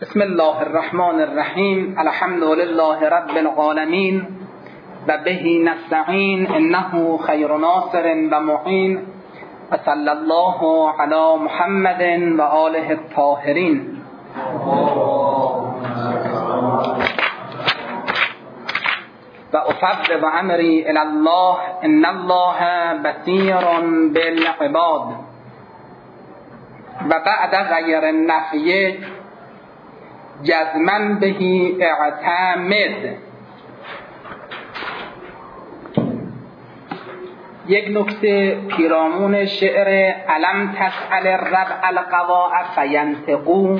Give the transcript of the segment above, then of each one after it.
بسم الله الرحمن الرحیم. الحمد لله رب العالمین و به نستعین انه خیر ناصر و معین و صلی الله علی محمد و آله الطاهرین. و افوض امری الی الله ان الله بصیر بالعباد. و بعد غیر النفی جزما بهی اعتمد. یک نکته پیرامون شعر الم تسأل الربع القواع فینطقوا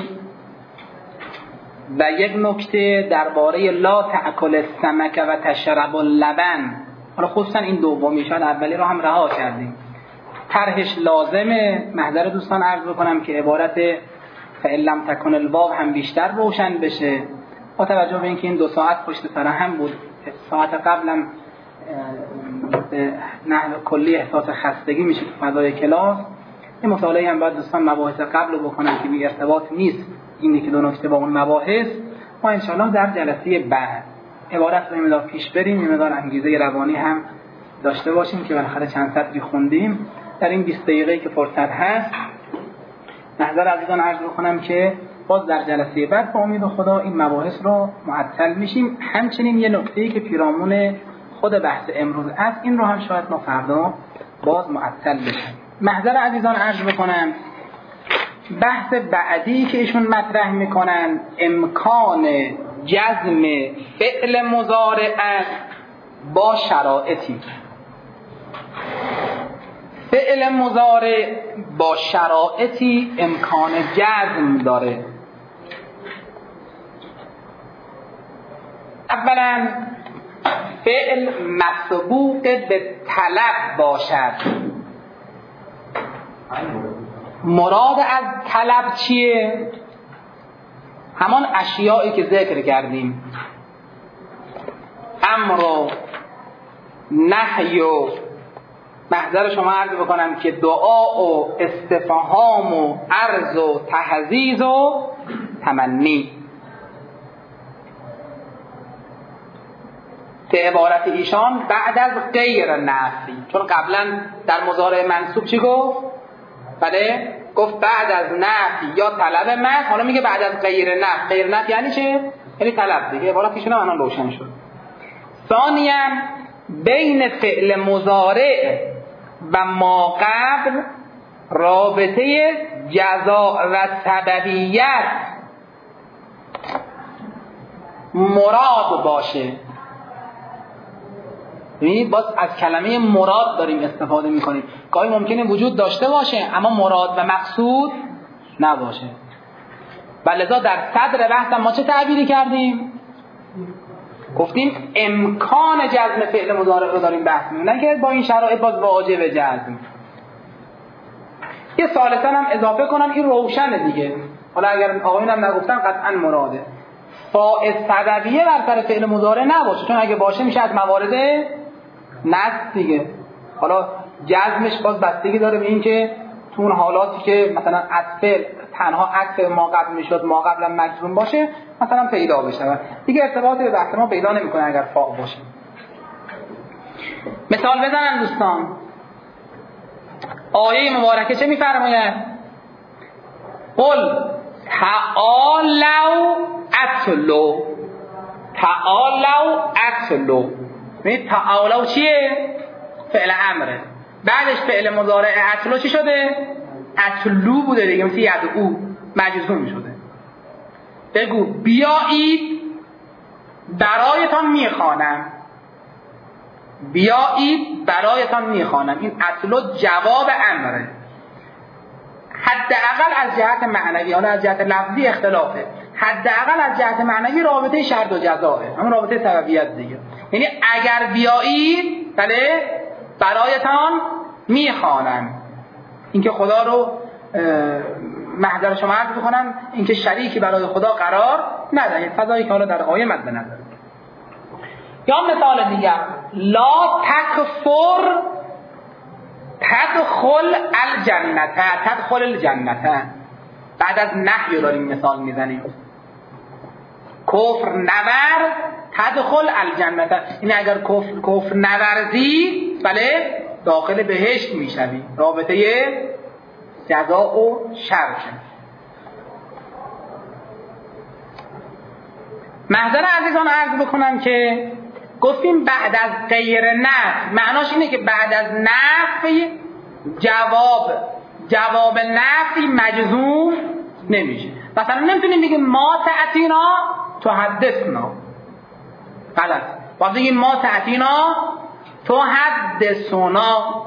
و یک نکته درباره لا تأکل السمک و تشرب اللبن. حالا خصوصا این دومی، شاید اولی رو هم رها کردیم. طرحش لازمه. محضر دوستان عرض بکنم که عبارت فإن لم تکن الواو هم بیشتر روشن بشه، با توجه به اینکه این 2 ساعت پشت سر هم بود. ساعت قبلم به نحو کلی احساس خستگی میشه تو فضای کلاس. این مطالعه هم باید دوستان مباحث قبل رو بکنن که بی ارتباط نیست اینی که 2 نکته با اون مباحث. ما انشاءالله در جلسه بعد عبارت رو مقدار پیش بریم، یه مقدار انگیزه روانی هم داشته باشیم که بالاخره چند سطری خوندیم. در این 20 دقیقه‌ای که فرصت هست نظر عزیزان عرض بکنم که باز در جلسه بعد با امید خدا این مباحث رو معطل میشیم. همچنین یه نکته‌ای که پیرامون خود بحث امروز است، این رو هم شاید ما فردا باز معطل بشیم. محضر عزیزان عرض بکنم بحث بعدی که ایشون مطرح میکنن امکان جزم فعل مضارع با شرایطی. فعل مضارع با شرایطی امکان جزم داره. اولا فعل مسبوق به طلب باشد. مراد از طلب چیه؟ همان اشیایی که ذکر کردیم، امر و نهی و محضر شما عرض بکنم که دعا و استفهام و عرض و تحضیض و تمنی. که عبارت ایشان بعد از غیر نفی، چون قبلا در مضارع منصوب چی گفت؟ بله گفت بعد از نفی یا طلب محض، حالا میگه بعد از غیر نفی. غیر نفی یعنی چه؟ یعنی طلب دیگه. عبارت ایشان الان روشن شد. ثانیاً بین فعل مضارع و ما قبل رابطه جزاء و سببیت مراد باشه. ببینید باز از کلمه مراد داریم استفاده میکنیم. گاهی ممکنه وجود داشته باشه اما مراد و مقصود نباشه. ولذا در صدر بحث ما چه تعبیری کردیم؟ گفتیم امکان جزم فعل مضارع رو داریم بحث می‌کنیم، نه که با این شرایط باز واجب جزم. یه ثالثاً هم اضافه کنم، این روشنه دیگه. حالا اگر آقایون هم نگفتن قطعاً مراده فاعل سببیه بر سر فعل مضارع نباشه، چون اگه باشه میشه از موارد نصب دیگه. حالا جزمش باز بستگی داره به این که تو اون حالاتی که مثلا عطف تنها عطف ما قبل میشد ما قبلا مجزوم باشه مثلا پیدا بشه دیگه، ارتباطی به بحث ما پیدا نمیکنه اگر فاعل باشه. مثال بزنم دوستان. آیه مبارکه چه میفرماید؟ قل تعالوا اتلو. تعالوا اتلو. ببین تعالوا چیه؟ فعل امره. بعدش فعل مضارع اتلو چی شده؟ اتلو بوده دیگه، مثل یدعو مجزوم شده. بگو بیایید برایتان میخوانم. بیایید برایتان میخوانم. این اتلو جواب امره. حداقل از جهت معنوی، حالا از جهت لفظی اختلافه، حداقل از جهت معنوی رابطه شرط و جزاءه، همون رابطه سببیت دیگه. یعنی اگر بیایید بله برایتان میخوانم. اینکه خدا رو محضر شما عرض بکنم، اینکه شریکی برای خدا قرار ندهید، فضایی که حالا در آیه مد نظر. یا مثال دیگر لا تکفر تدخل الجنت. تدخل الجنت بعد از نهی داریم مثال میزنیم. کفر نورد تدخل الجنه. این اگر کفر نوردی بله داخل بهشت میشوی. رابطه جزا و شرط. محضر عزیزان عرض بکنم که گفتیم بعد از غیر نفی معناش اینه که بعد از نفی جواب نفی مجزوم نمیشه. مثلا نمیتونیم بگیم ما تأتینا تحدثنا، غلط. باید بگیم ما تأتینا تحدثنا.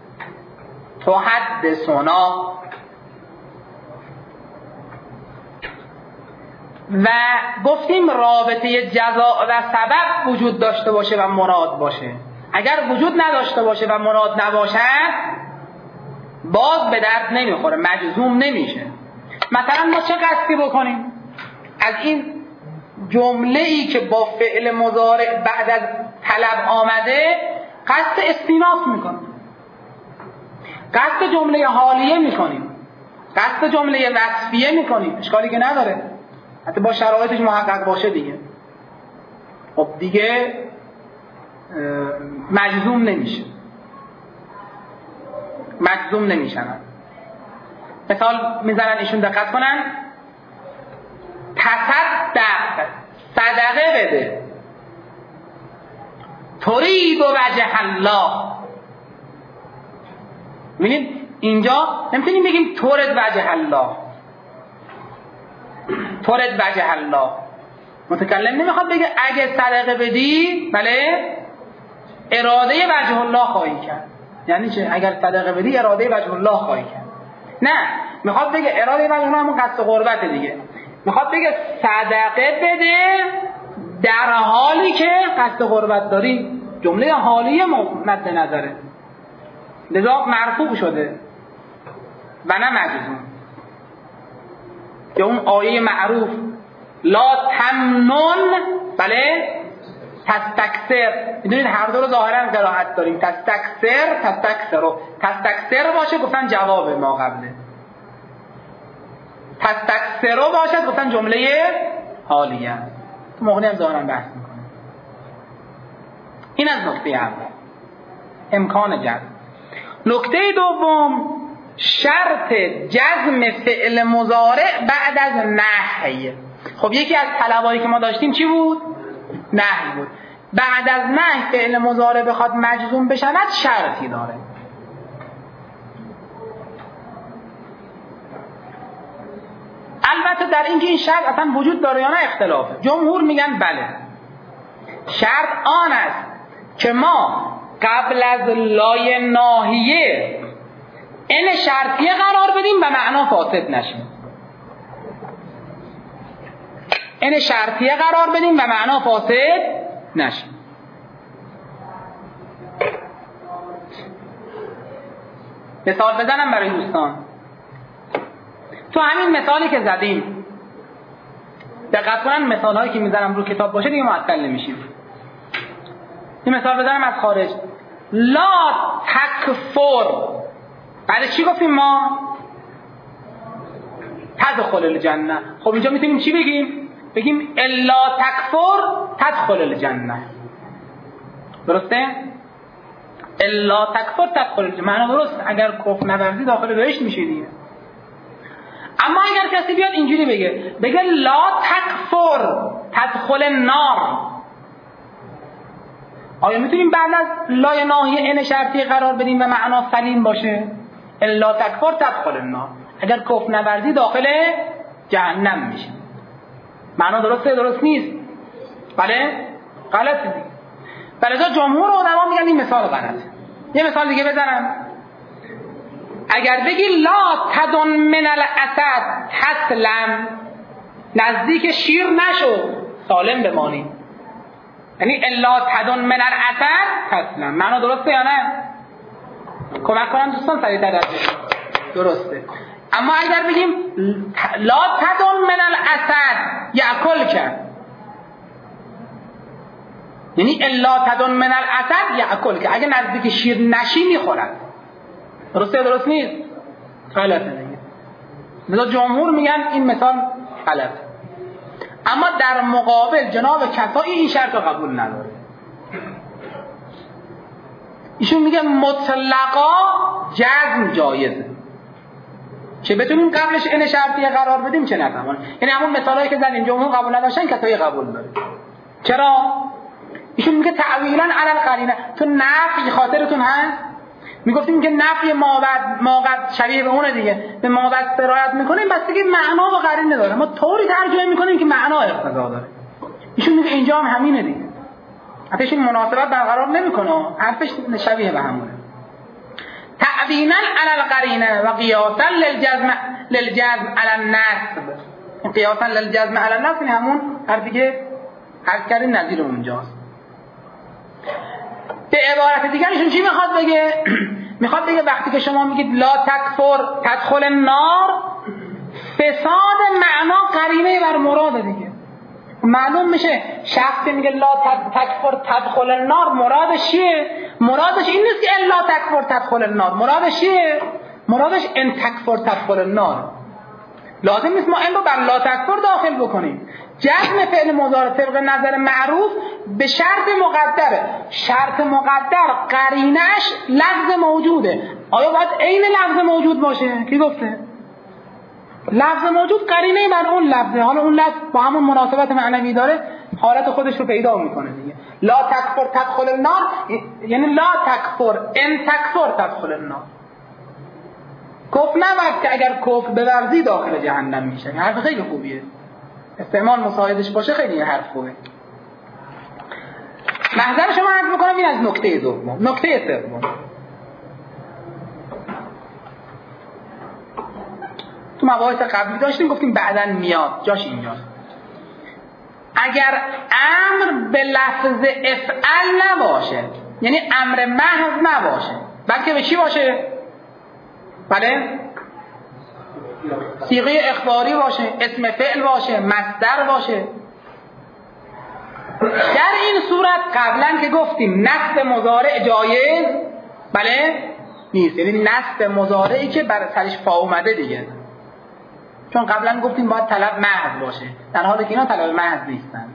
و گفتیم رابطه جزا و سبب وجود داشته باشه و مراد باشه. اگر وجود نداشته باشه و مراد نباشد باز به درد نمیخوره، مجزوم نمیشه. مثلا ما چه قصدی بکنیم از این جمله ای که با فعل مضارع بعد از طلب آمده قصد استیناف میکنیم، قصد جمله حالیه میکنیم، قصد جمله وصفیه میکنیم، اشکالی که نداره، حتی با شرایطش محقق باشه دیگه. خب دیگه مجزوم نمیشه، مجزوم نمیشن. مثال میزنن ایشون، دقت کنن. تصدق، صدقه بده. ترید وجه الله. ببینید اینجا نمیتونیم بگیم ترید وجه الله، ترید وجه الله. متکلم نمیخواد بگه اگه صدقه بدی بله اراده وجه الله خواهی کرد. یعنی چه؟ اگر صدقه بدی اراده وجه الله خواهی کرد. نه، میخواد بگه اراده وجه الله همون قصد قربت دیگه. میخواد بگه صدقه بده در حالی که قصد قربت داری. جمله حالیه مد نظره، لذا مرفوع شده و نه مجزوم. که اون آیه معروف لا تمنن بله تستکثر، میدونید هر دو رو ظاهرا قرائت داریم. تستکثر باشه گفتن جواب ما قبله، تستکثر باشه گفتن جمله حالیه. تو موقعی هم ظاهرا بحث میکنه. این از نکته اول، امکان جزم. نکته دوم، شرط جزم فعل مضارع بعد از نهی. خب یکی از طلبایی که ما داشتیم چی بود؟ نهی بود. بعد از نهی فعل مضارع بخواد مجزوم بشود شرطی داره. البته در اینکه این شرط اصلا وجود داره یا نه اختلافه. جمهور میگن بله، شرط آن است که ما قبل از لای ناهیه این شرطیه قرار بدیم و معنا فاسد نشیم. این شرطیه قرار بدیم و معنا فاسد نشیم. مثال بزنم برای دوستان. تو همین مثالی که زدیم دقت کنن، مثالهایی که میزنم رو کتاب باشه دیگه معطل نمیشیم. این مثال بزنم از خارج. لا تکفر، بعد چی گفتیم ما؟ تدخل الجنه. خب اینجا میتونیم چی بگیم؟ بگیم الا تکفر تدخل الجنه. درسته؟ الا تکفر تدخل الجنه، معنی درست. اگر کفر نورزی داخل بهشت میشه دیگه. اما اگر کسی بیاد اینجوری بگه لا تکفر تدخل النار، آیا میتونیم بعد از لای ناهی این شرطی قرار بدیم و معنا سلیم باشه؟ الا تکفر تدخل النار، اگر کفر نورزی داخل جهنم میشه. معنا درسته؟ درست نیست؟ بله؟ غلطه دیگه. بلکه جمهور علما میگن این مثال غلطه. یه مثال دیگه بزنم. اگر بگی لا تدن من الاسد تسلم، نزدیک شیر نشو سالم بمانی، یعنی الا تدن من الاسد تسلم. معنا درسته یا نه؟ کمک کنم دوستان سریعتر درسته. اما اگر بگیم لا تدن من الاسد یاکل کرد، یعنی الا تدن من الاسد یاکل کرد، اگر نزدیک شیر نشی میخورد. درسته یا درست نیست؟ غلطه دیگه. لذا جمهور میگن این مثال غلط. اما در مقابل جناب کسایی این شرط رو قبول نداره. ایشون میگه مطلقا جزم جایزه، چه بتونیم قبلش این شرطیه قرار بدیم چه نتوانیم. یعنی همون مثالایی که زدیم جمهور قبول نداشتن کسایی قبول داره. چرا؟ ایشون میگه تعویلا علی القرینه. تو نفی خاطرتون هست میگفتیم که نفی ماقد شبیه به اونه دیگه، به ماقد سرایت میکنیم بس دیگه معنا و قرینه داره، ما طوری ترجمه میکنیم که معنا اقتضا داره. ایشون میگه اینجا هم همینه دیگه، حتی ایشون مناسبت برقرار نمیکنه، حرفش شبیه به همونه. تعویلا علی القرینه و قیاسا للجزم علی النصب. قیاسا للجزم علی النصب همون حرفی که عرض کردیم نظیر اونجاست. به عبارت دیگر ایشون چی میخواد بگه؟ میخواد بگه وقتی که شما میگید لا تکفر تدخل النار، فساد معنا قرینه بر مراد دیگه. معلوم میشه شخصی میگه لا تکفر تدخل النار مرادش چیه؟ مرادش این نیست که الا تکفر تدخل النار، مرادش چیه؟ مرادش ان تکفر تدخل النار. لازم نیست ما این رو بر لا تکفر داخل بکنیم. جزم فعل مضارع طبق نظر معروف به شرط مقدره. شرط مقدر قرینش لفظ موجوده. آیا باید عین لفظ موجود باشه؟ کی گفته؟ لفظ موجود قرینه بر اون لفظه. حالا اون لفظ با همون مناسبت معنوی داره، حالت خودش رو پیدا میکنه دیگه. لا تکفر تدخل النار یعنی لا تکفر ان تکفر تدخل النار. کفر نبود که اگر کفر بورزی داخل جهنم میشه. حرف خیلی خوبیه، استعمال مساعدش باشه خیلی حرف خوبه. محضر شما عرض بکنم این از نکته دوم. نکته سوم، تو مباحث قبلی داشتیم گفتیم بعدن میاد، جاش اینجاست. اگر امر به لفظ افعل نباشه، یعنی امر محض نباشه، بلکه به چی باشه؟ بله؟ صیغه اخباری باشه، اسم فعل باشه، مصدر باشه. در این صورت قبلا که گفتیم نصب مضارع جایز بله نیست، یعنی نصب مضارعی که بر سرش فا اومده دیگه، چون قبلا گفتیم باید طلب محض باشه، در حالی که اینا طلب محض نیستن.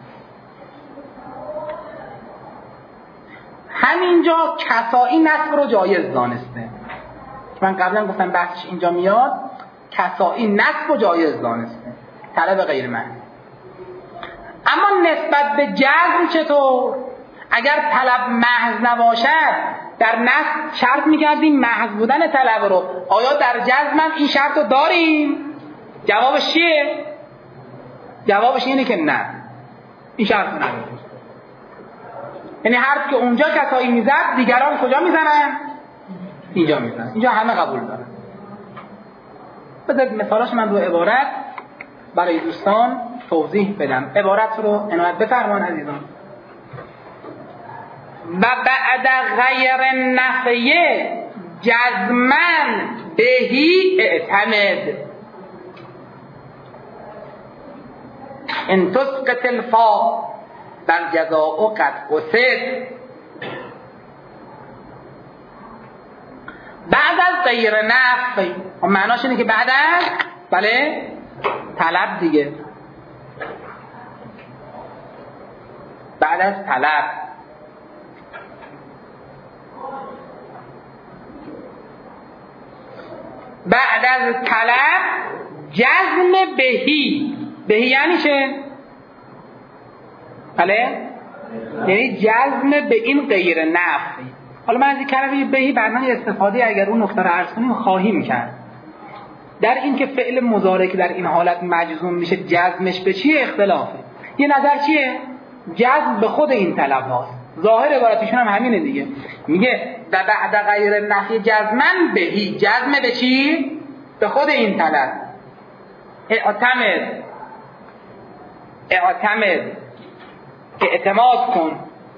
همینجا کسائی نصب رو جایز دانسته. من قبلا گفتم بحثش اینجا میاد، کسائی نصب رو جایز دانسته، طلب غیر محض. اما نسبت به جزم چطور؟ اگر طلب محض نباشد در نصب شرط میکردیم محض بودن طلب رو، آیا در جزم هم این شرط رو داریم؟ جوابش چیه؟ جوابش اینه که نه، این شرط رو نداریم. یعنی حرف که اونجا کسایی میزد دیگران کجا میزنن؟ اینجا میزنن. اینجا همه قبول دارن. بذارید مثالاش من رو عبارت برای دوستان توضیح بدم. عبارت رو عنایت بفرمان عزیزان. و بعد غیر نفی جزمن بهی اعتمد ان تسقط الفا بل جزاء قد قصد. بعد از غیر نفی معناش اینه که بعد از بله طلب دیگه، بعد از طلب بعد از طلب جزم بهی. بهی یعنی چه؟ بله یعنی جزم به این غیر نفی. حالا من از این کلمه بهی برنامه استفاده اگر اون نکته رو عرض کنیم خواهیم کرد. در این که فعل مضارع که در این حالت مجزوم میشه جزمش به چیه اختلافه. یه نظر چیه؟ جزم به خود این طلب هاست. ظاهر عبارتشون هم همینه دیگه. میگه و بعد غیر نفی جزمن بهی، جزم به چی؟ به خود این طلب. اعتمد اعتماد کن،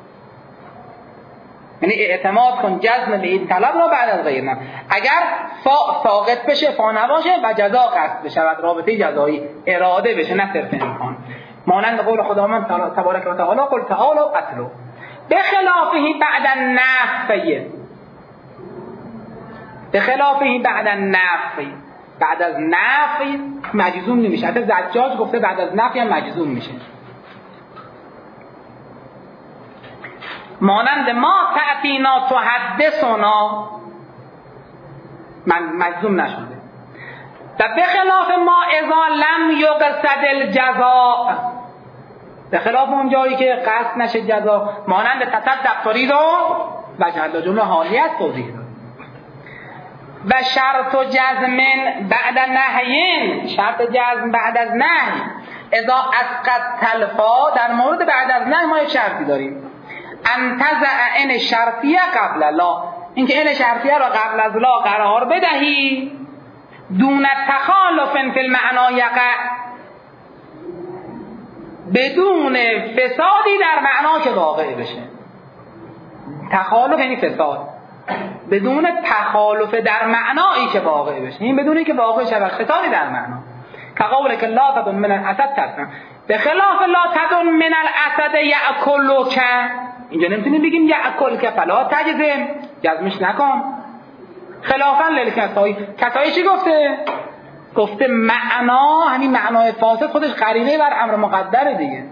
یعنی اعتماد کن جزم به این طلب را بعد از غیر نفی. اگر فا ساقط بشه، فا نباشه و جزا قصد بشه، رابطه جزایی اراده بشه نه صرف امکان، مانند قول خداوند تبارک و تعالی قل تعالوا اتلوا بخلافه بعد النفی. بخلافه بعد النفی، بعد از نفی مجزوم نمیشه. حتی زجاج گفته بعد از نفی هم مجزوم میشه. مانند ما تأتینا تحدثنا مجزوم نشده. و به خلاف ما اذا لم یقصد الجزاء، به خلاف اون جایی که قصد نشه جزا، مانند تصدق ترید و وجه جمله حالیت توضیح داد. و شرط جزم بعد نهی، شرط جزم بعد از نهی اذا اسقط تلفا، در مورد بعد از نهی ما یک شرطی داریم، انتزع ان شرطیه قبل لا، اینکه ان شرطیه را قبل از لا قرار بدهی، دون تخالف فی المعنی یقع، بدون فسادی در معنا که واقع بشه. تخالف یعنی فساد، بدون تخالف در معنایی که واقع بشه، این بدون که واقع شه فسادی در معنا. که قوله که لا تدن من الاسد تدن، به خلاف لا تدن من الاسد یأکلک، اینجا نمیتونیم بگیم یأکلک فلا تجزم، جزمش نکن. خلافا للکسایی، کسایی چی گفته؟ گفته معنا، همین معنای فاسد خودش قرینه بر امر مقدره دیگه.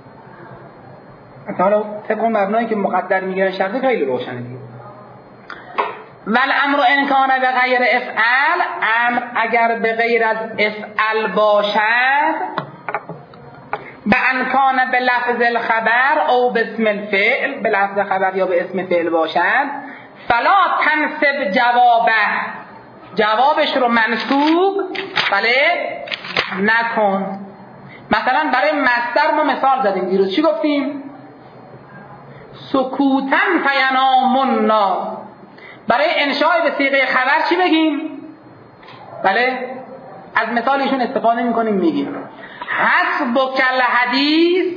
حالا طبق مبنایی که مقدر میگیرن شرطی خیلی روشنه دیگه. والامر ان کان بغیر افعل، امر اگر به غیر از افعل باشد، به ان کان به لفظ الخبر او به اسم الفعل، به لفظ خبر یا به اسم فعل باشد، فلا تنسب جوابه، جوابش رو منصوب بله نکن. مثلا برای مصدر ما مثال زدیم دیروز، چی گفتیم؟ سکوتن فینام الناس. برای انشاء به صیغه خبر چی بگیم؟ بله از مثالشون استفاده میکنیم، میگیم حسبک الحدیث.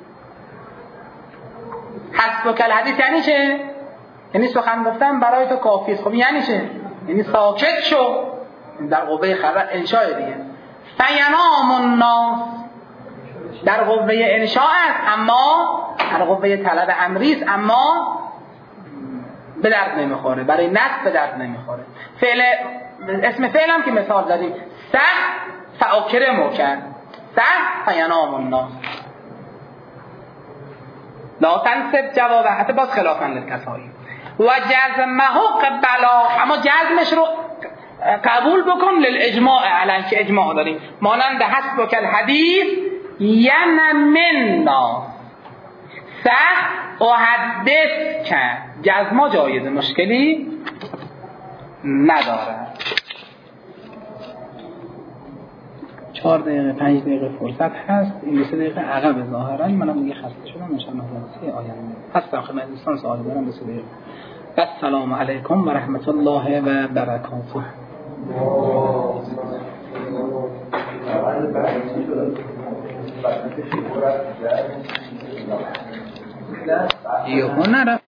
حسبک الحدیث یعنی چه؟ یعنی سخن گفتن برای تو کافی است. خب یعنی چه؟ یعنی ساکت شو، در قوه خبر انشاء دیگه. فینام الناس در قوه انشاء است، اما در قوه طلب امری است، اما به درد نمیخوره، برای نصب به درد نمیخوره. فعل اسم فعل هم که مثال زدیم، صح فاکرمو کرد، صح فینام الناس. لا تنسب جواب، حتی باز خلافا للکسایی. و جزمه قبلا، اما جزمش رو قبول بکن للاجماع، علن که اجماع داریم، مانند حسبک الحدیث ینمنا صح احدث که، جزما جایزه، مشکلی نداره. 4 دقیقه 5 دقیقه فرصت هست، این 2 دقیقه عقب ظاهرا، منم دیگه خسته شدم، ان شاء الله جلسه آینده هستم خدمت دوستان. سوالی دارم 2 دقیقه. السلام علیکم و رحمت الله و برکاته. یه هنر